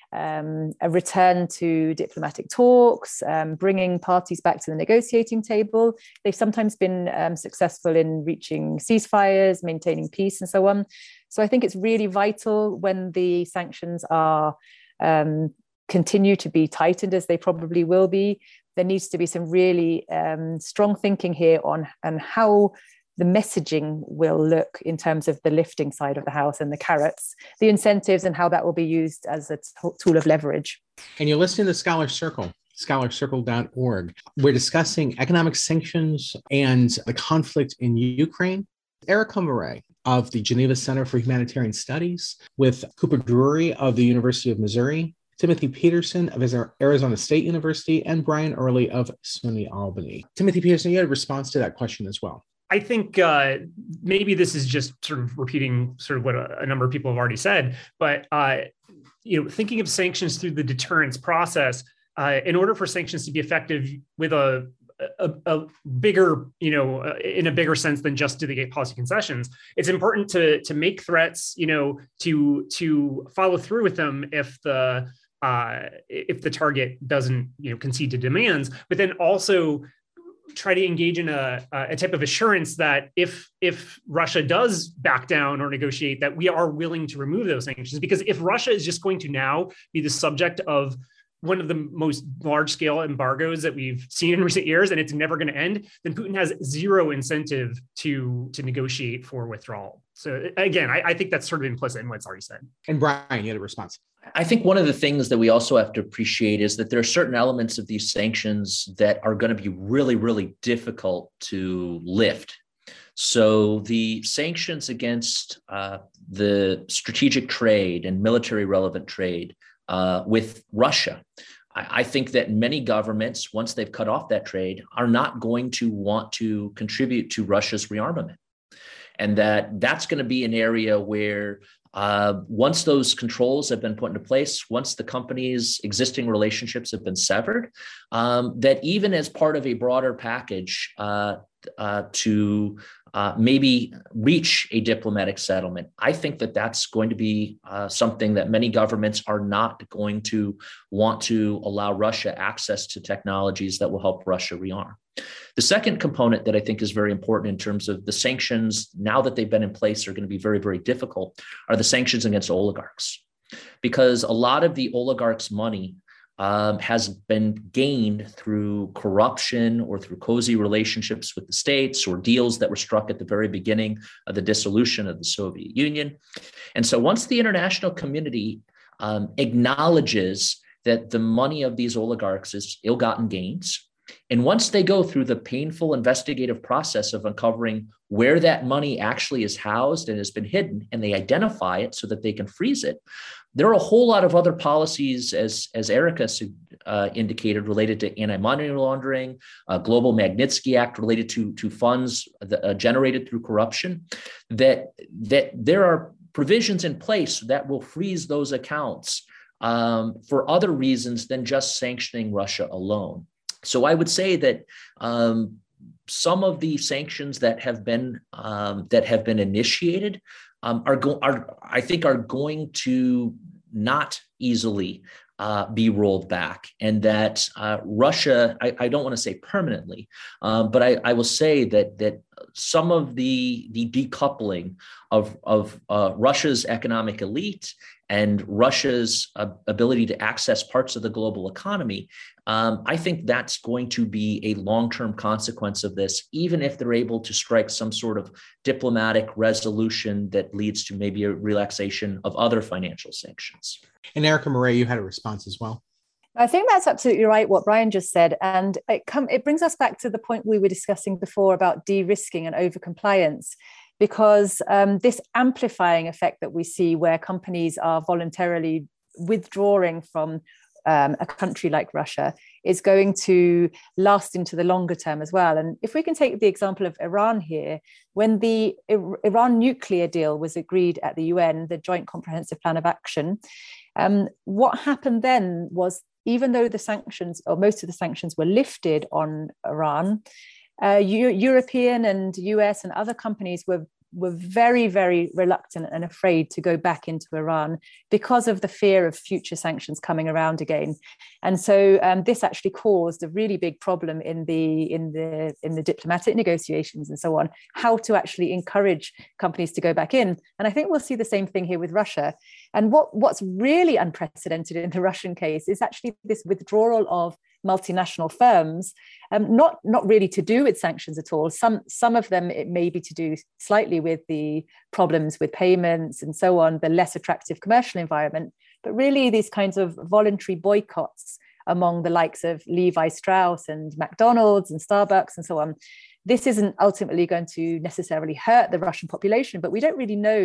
Um, a return to diplomatic talks, um, bringing parties back to the negotiating table. They've sometimes been um, successful in reaching ceasefires, maintaining peace, and so on. So I think it's really vital when the sanctions are um, continue to be tightened, as they probably will be. There needs to be some really um, strong thinking here on, on how the messaging will look in terms of the lifting side of the house and the carrots, the incentives, and how that will be used as a t- tool of leverage. And you're listening to Scholar Circle, scholar circle dot org. We're discussing economic sanctions and the conflict in Ukraine. Erica Murray of the Geneva Center for Humanitarian Studies with Cooper Drury of the University of Missouri Timothy Peterson of Arizona State University, and Brian Early of SUNY Albany. Timothy Peterson, you had a response to that question as well. I think uh, maybe this is just sort of repeating sort of what a, a number of people have already said, but uh, you know, thinking of sanctions through the deterrence process, uh, in order for sanctions to be effective with a A, a bigger, you know, uh, in a bigger sense than just do they get policy concessions, it's important to to make threats, you know, to to follow through with them if the uh, if the target doesn't, you know, concede to demands, but then also try to engage in a, a type of assurance that if if Russia does back down or negotiate, that we are willing to remove those sanctions. Because if Russia is just going to now be the subject of one of the most large-scale embargoes that we've seen in recent years, and it's never going to end, then Putin has zero incentive to, to negotiate for withdrawal. So again, I, I think that's sort of implicit in what's already said. And Brian, you had a response. I think one of the things that we also have to appreciate is that there are certain elements of these sanctions that are going to be really, really difficult to lift. So the sanctions against uh, the strategic trade and military relevant trade Uh, with Russia. I, I think that many governments, once they've cut off that trade, are not going to want to contribute to Russia's rearmament. And that that's going to be an area where uh, once those controls have been put into place, once the company's existing relationships have been severed, um, that even as part of a broader package uh, uh, to Uh, maybe reach a diplomatic settlement, I think that that's going to be uh, something that many governments are not going to want to allow Russia access to technologies that will help Russia rearm. The second component that I think is very important in terms of the sanctions, now that they've been in place, are going to be very, very difficult, are the sanctions against oligarchs. Because a lot of the oligarchs' money Um, has been gained through corruption or through cozy relationships with the states or deals that were struck at the very beginning of the dissolution of the Soviet Union. And so once the international community um, acknowledges that the money of these oligarchs is ill-gotten gains, and once they go through the painful investigative process of uncovering where that money actually is housed and has been hidden, and they identify it so that they can freeze it, there are a whole lot of other policies, as, as Erica uh, indicated, related to anti-money laundering, uh, Global Magnitsky Act related to, to funds that, uh, generated through corruption, that, that there are provisions in place that will freeze those accounts um, for other reasons than just sanctioning Russia alone. So I would say that um, some of the sanctions that have been um, that have been initiated um, are going are I think are going to not easily uh, be rolled back, and that uh, Russia, I, I don't want to say permanently, um, but I, I will say that that some of the the decoupling of of uh, Russia's economic elite and Russia's uh, ability to access parts of the global economy, um, I think that's going to be a long-term consequence of this, even if they're able to strike some sort of diplomatic resolution that leads to maybe a relaxation of other financial sanctions. And Erica Murray, you had a response as well. I think that's absolutely right, what Brian just said. And it, come, it brings us back to the point we were discussing before about de-risking and over-compliance. Because um, this amplifying effect that we see where companies are voluntarily withdrawing from um, a country like Russia is going to last into the longer term as well. And if we can take the example of Iran here, when the Iran nuclear deal was agreed at the U N, the Joint Comprehensive Plan of Action, um, what happened then was, even though the sanctions, or most of the sanctions were lifted on Iran, Uh, European and U S and other companies were were very, very reluctant and afraid to go back into Iran because of the fear of future sanctions coming around again. And so um, this actually caused a really big problem in the in the in the diplomatic negotiations and so on, how to actually encourage companies to go back in. And I think we'll see the same thing here with Russia. And what, what's really unprecedented in the Russian case is actually this withdrawal of multinational firms, um, not, not really to do with sanctions at all. Some, some of them, it may be to do slightly with the problems with payments and so on, the less attractive commercial environment, but really these kinds of voluntary boycotts among the likes of Levi Strauss and McDonald's and Starbucks and so on. This isn't ultimately going to necessarily hurt the Russian population, but we don't really know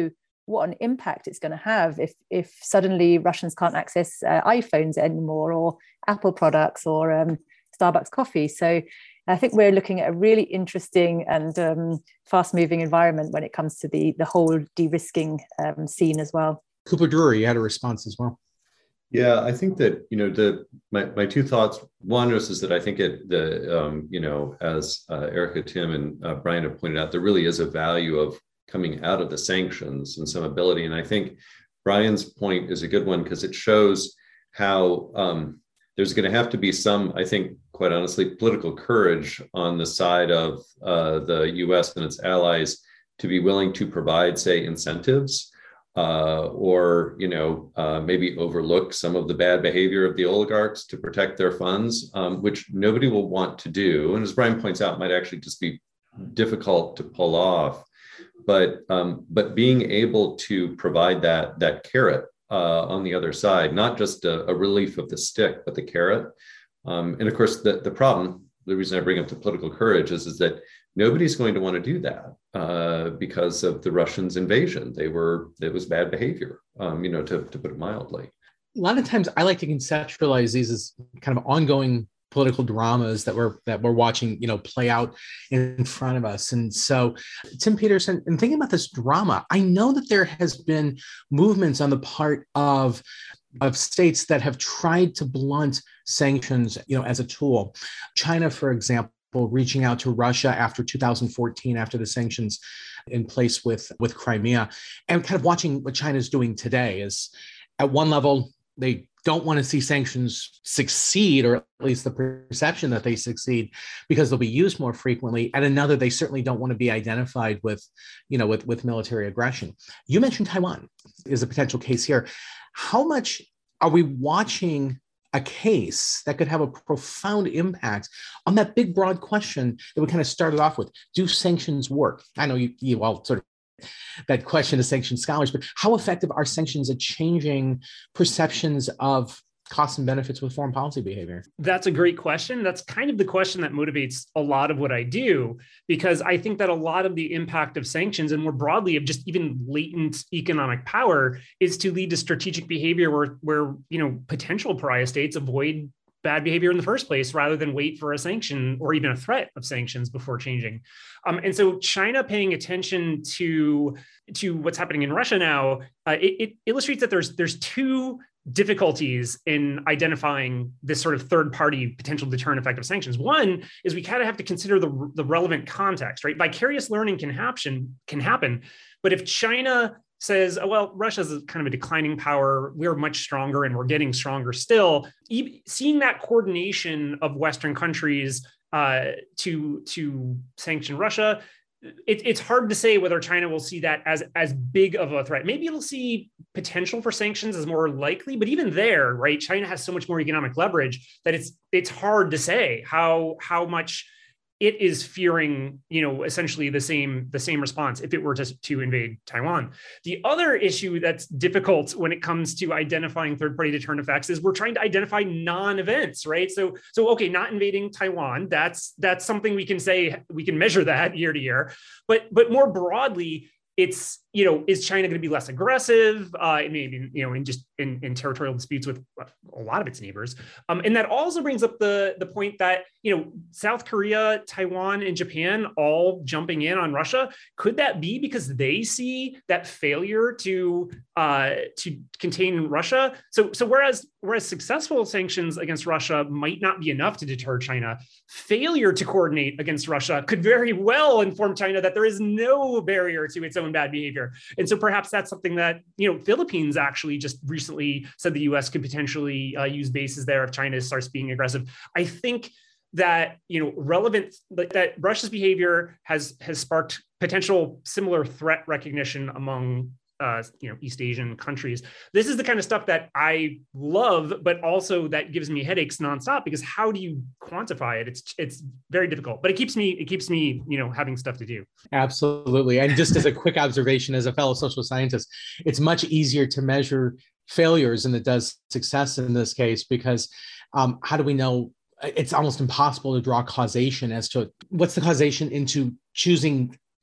what an impact it's going to have if if suddenly Russians can't access uh, iPhones anymore, or Apple products, or um, Starbucks coffee. So I think we're looking at a really interesting and um, fast-moving environment when it comes to the the whole de-risking um, scene as well. Cooper Drury, you had a response as well. Yeah, I think that, you know, the my, my two thoughts. One is, is that I think it, the, um, you know, as uh, Erica, Tim, and uh, Brian have pointed out, there really is a value of coming out of the sanctions and some ability. And I think Brian's point is a good one, because it shows how um, there's going to have to be some, I think, quite honestly, political courage on the side of uh, the U S and its allies to be willing to provide, say, incentives. Uh, or, you know, uh, maybe overlook some of the bad behavior of the oligarchs to protect their funds, um, which nobody will want to do. And as Brian points out, might actually just be difficult to pull off. But um, but being able to provide that that carrot uh, on the other side, not just a, a relief of the stick, but the carrot. Um, and of course, the, the problem, the reason I bring up the political courage is, is that nobody's going to want to do that uh, because of the Russians' invasion. They were, it was bad behavior, um, you know, to, to put it mildly. A lot of times I like to conceptualize these as kind of ongoing political dramas that we're that we're watching, you know, play out in front of us. And so, Tim Peterson, in thinking about this drama, I know that there has been movements on the part of of states that have tried to blunt sanctions, you know, as a tool. China, for example, reaching out to Russia after two thousand fourteen, after the sanctions in place with, with Crimea, and kind of watching what China's doing today is, at one level, they don't want to see sanctions succeed, or at least the perception that they succeed, because they'll be used more frequently. At another, they certainly don't want to be identified with, you know, with, with military aggression. You mentioned Taiwan is a potential case here. How much are we watching a case that could have a profound impact on that big, broad question that we kind of started off with? Do sanctions work? I know you, you all sort of that question to sanction scholars, but how effective are sanctions at changing perceptions of costs and benefits with foreign policy behavior? That's a great question. That's kind of the question that motivates a lot of what I do, because I think that a lot of the impact of sanctions, and more broadly of just even latent economic power, is to lead to strategic behavior where, where you know, potential pariah states avoid bad behavior in the first place, rather than wait for a sanction or even a threat of sanctions before changing. Um, and so China paying attention to, to what's happening in Russia now, uh, it, it illustrates that there's, there's two difficulties in identifying this sort of third-party potential deterrent effect of sanctions. One is we kind of have to consider the, the relevant context, right? Vicarious learning can happen, can happen, but if China says, oh, well, Russia's kind of a declining power, we're much stronger and we're getting stronger still, e- seeing that coordination of Western countries uh, to, to sanction Russia, It, it's hard to say whether China will see that as, as big of a threat. Maybe it'll see potential for sanctions as more likely, but even there, right, China has so much more economic leverage that it's it's hard to say how how much it is fearing, you know, essentially the same the same response if it were to, to invade Taiwan. The other issue that's difficult when it comes to identifying third-party deterrent effects is we're trying to identify non-events, right? So, so okay, not invading Taiwan, that's that's something we can say, we can measure that year to year. But but more broadly, it's, you know, is China going to be less aggressive? Uh, maybe, you know, in just in, in territorial disputes with a lot of its neighbors. Um, and that also brings up the, the point that, you know, South Korea, Taiwan, and Japan all jumping in on Russia. Could that be because they see that failure to uh, to contain Russia? So, so whereas whereas successful sanctions against Russia might not be enough to deter China, failure to coordinate against Russia could very well inform China that there is no barrier to its own bad behavior. And so perhaps that's something that, you know, Philippines actually just recently said the U S could potentially uh, use bases there if China starts being aggressive. I think that, you know, relevant, that Russia's behavior has has sparked potential similar threat recognition among Uh, you know, East Asian countries. This is the kind of stuff that I love, but also that gives me headaches nonstop, because how do you quantify it? It's it's very difficult, but it keeps me it keeps me you know having stuff to do. Absolutely, and just as a quick observation, as a fellow social scientist, it's much easier to measure failures than it does success in this case, because um, how do we know? It's almost impossible to draw causation as to what's the causation into choosing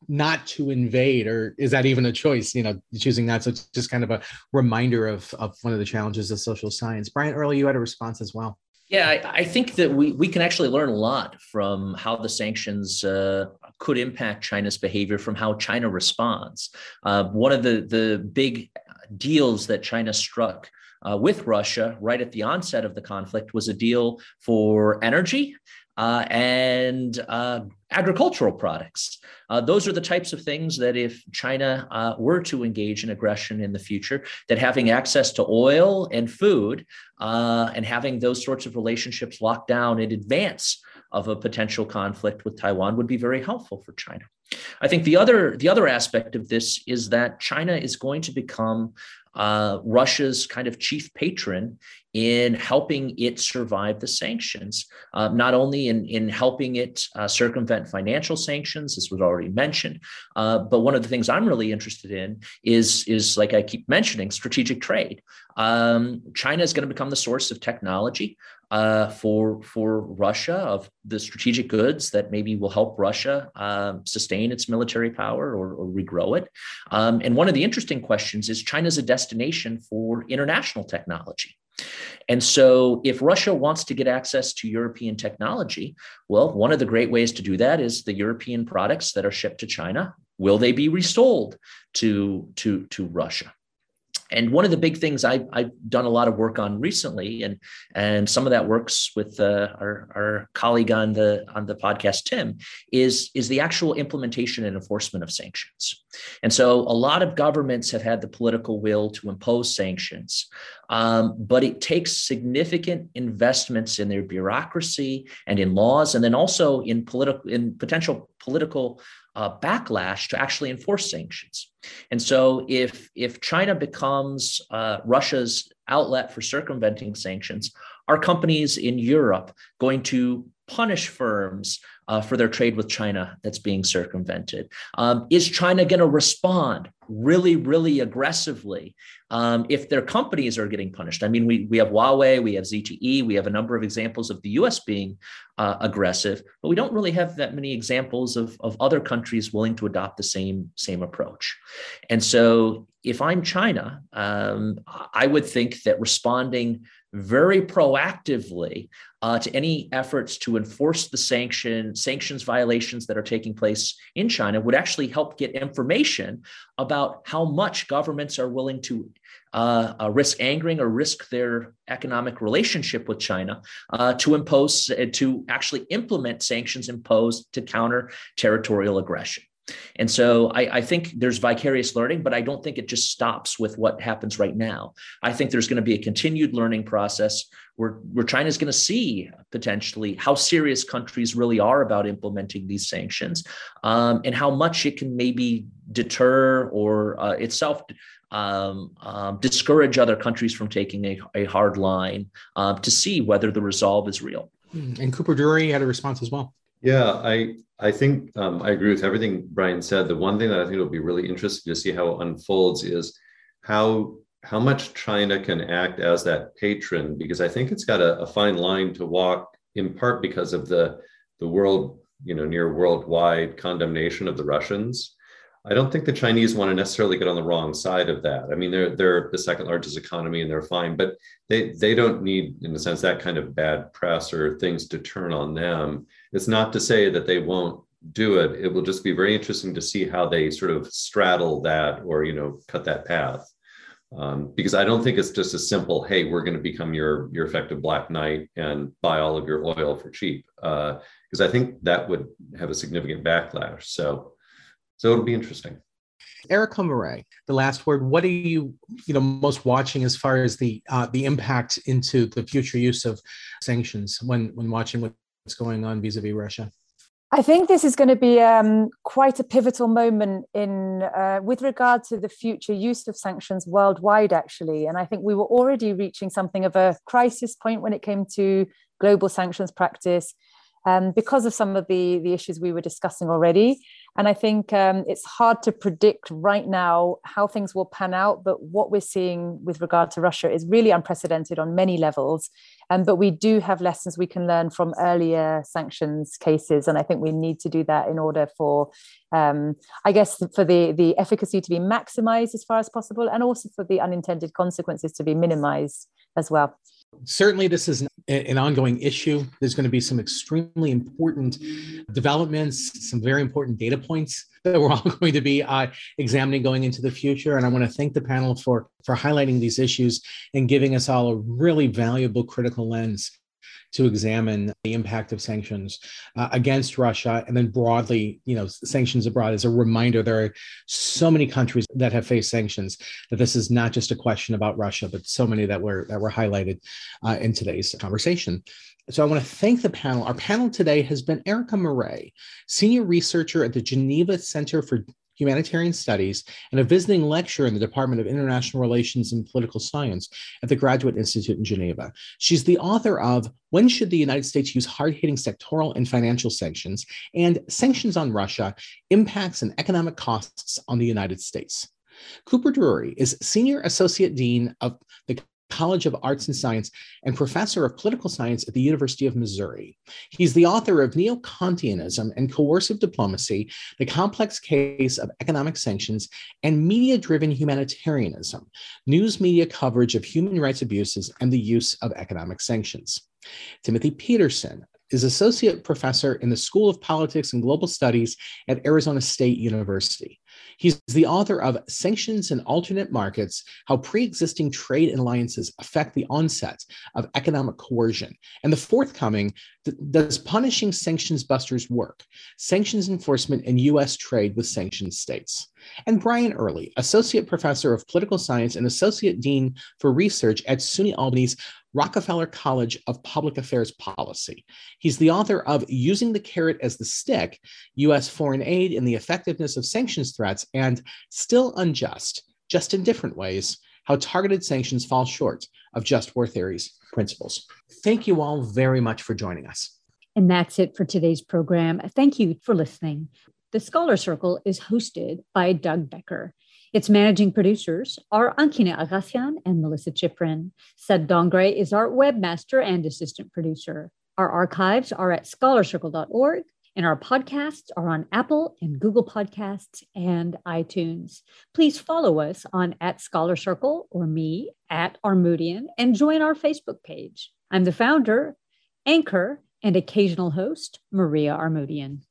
not to invade, or is that even a choice, you know, choosing not? So it's just kind of a reminder of, of one of the challenges of social science. Brian Early, you had a response as well. Yeah, I, I think that we, we can actually learn a lot from how the sanctions uh, could impact China's behavior from how China responds. Uh, one of the, the big deals that China struck uh, with Russia right at the onset of the conflict was a deal for energy uh, and uh, agricultural products. Uh, those are the types of things that if China uh, were to engage in aggression in the future, that having access to oil and food uh, and having those sorts of relationships locked down in advance of a potential conflict with Taiwan would be very helpful for China. I think the other, the other aspect of this is that China is going to become uh, Russia's kind of chief patron in helping it survive the sanctions, uh, not only in, in helping it uh, circumvent financial sanctions, this was already mentioned, uh, but one of the things I'm really interested in is, is like I keep mentioning, strategic trade. Um, China is going to become the source of technology uh, for, for Russia, of the strategic goods that maybe will help Russia um, sustain its military power or, or regrow it. Um, and one of the interesting questions is China's a destination for international technology. And so if Russia wants to get access to European technology, well, one of the great ways to do that is the European products that are shipped to China, will they be resold to, to, to Russia? And one of the big things I've, I've done a lot of work on recently, and, and some of that works with uh, our, our colleague on the, on the podcast, Tim, is, is the actual implementation and enforcement of sanctions. And so a lot of governments have had the political will to impose sanctions, um, but it takes significant investments in their bureaucracy and in laws, and then also in political, in potential political Uh, backlash to actually enforce sanctions. And so if, if China becomes uh, Russia's outlet for circumventing sanctions, are companies in Europe going to punish firms uh, for their trade with China that's being circumvented? Um, is China going to respond really, really aggressively um, if their companies are getting punished? I mean, we, we have Huawei, we have Z T E, we have a number of examples of the U S being uh, aggressive, but we don't really have that many examples of, of other countries willing to adopt the same, same approach. And so if I'm China, um, I would think that responding very proactively uh, to any efforts to enforce the sanction, sanctions violations that are taking place in China would actually help get information about how much governments are willing to uh, uh, risk angering or risk their economic relationship with China uh, to impose, uh, to actually implement sanctions imposed to counter territorial aggression. And so I, I think there's vicarious learning, but I don't think it just stops with what happens right now. I think there's going to be a continued learning process where, where China's going to see potentially how serious countries really are about implementing these sanctions um, and how much it can maybe deter or uh, itself um, um, discourage other countries from taking a, a hard line uh, to see whether the resolve is real. And Cooper Drury had a response as well. Yeah, I I think um, I agree with everything Brian said. The one thing that I think will be really interesting to see how it unfolds is how how much China can act as that patron, because I think it's got a, a fine line to walk, in part because of the the world, you know, near worldwide condemnation of the Russians. I don't think the Chinese want to necessarily get on the wrong side of that. I mean, they're they're the second largest economy and they're fine, but they they don't need, in a sense, that kind of bad press or things to turn on them. It's not to say that they won't do it. It will just be very interesting to see how they sort of straddle that or, you know, cut that path. Um, because I don't think it's just a simple, hey, we're going to become your, your effective Black Knight and buy all of your oil for cheap. Uh, because I think that would have a significant backlash. So, so it'll be interesting. Erica Murray, the last word. What are you, you know, most watching as far as the uh, the impact into the future use of sanctions when when watching what's going on vis-a-vis Russia? I think this is going to be um, quite a pivotal moment in uh, with regard to the future use of sanctions worldwide, actually. And I think we were already reaching something of a crisis point when it came to global sanctions practice. um, because of some of the, the issues we were discussing already. And I think um, it's hard to predict right now how things will pan out, but what we're seeing with regard to Russia is really unprecedented on many levels. Um, but we do have lessons we can learn from earlier sanctions cases. And I think we need to do that in order for, um, I guess, for the, the efficacy to be maximized as far as possible, and also for the unintended consequences to be minimized as well. Certainly, this is an ongoing issue. There's going to be some extremely important developments, some very important data points that we're all going to be uh, examining going into the future. And I want to thank the panel for, for highlighting these issues and giving us all a really valuable critical lens to examine the impact of sanctions uh, against Russia, and then broadly, you know, sanctions abroad. As a reminder, there are so many countries that have faced sanctions that this is not just a question about Russia, but so many that were that were highlighted uh, in today's conversation. So I want to thank the panel. Our panel today has been Erica Murray, senior researcher at the Geneva Center for Humanitarian Studies and a visiting lecturer in the Department of International Relations and Political Science at the Graduate Institute in Geneva. She's the author of When Should the United States Use Hard-Hitting Sectoral and Financial Sanctions? And Sanctions on Russia, Impacts and Economic Costs on the United States. Cooper Drury is Senior Associate Dean of the College of Arts and Science and Professor of Political Science at the University of Missouri. He's the author of Neo-Kantianism and Coercive Diplomacy, The Complex Case of Economic Sanctions, and Media-Driven Humanitarianism, News Media Coverage of Human Rights Abuses and the Use of Economic Sanctions. Timothy Peterson is Associate Professor in the School of Politics and Global Studies at Arizona State University. He's the author of Sanctions and Alternate Markets, How Pre-Existing Trade Alliances Affect the Onset of Economic Coercion, and the forthcoming Does Punishing Sanctions Busters Work? Sanctions Enforcement and U S Trade with Sanctioned States. And Brian Early, Associate Professor of Political Science and Associate Dean for Research at SUNY Albany's Rockefeller College of Public Affairs Policy. He's the author of Using the Carrot as the Stick, U S Foreign Aid and the Effectiveness of Sanctions Threats, and Still Unjust, Just in Different Ways, How Targeted Sanctions Fall Short of Just War Theory's Principles. Thank you all very much for joining us. And that's it for today's program. Thank you for listening. The Scholar Circle is hosted by Doug Becker. Its managing producers are Ankina Agassian and Melissa Chiprin. Sed Dongre is our webmaster and assistant producer. Our archives are at scholar circle dot org, and our podcasts are on Apple and Google Podcasts and iTunes. Please follow us on at Scholar Circle or me at Armoudian and join our Facebook page. I'm the founder, anchor, and occasional host, Maria Armoudian.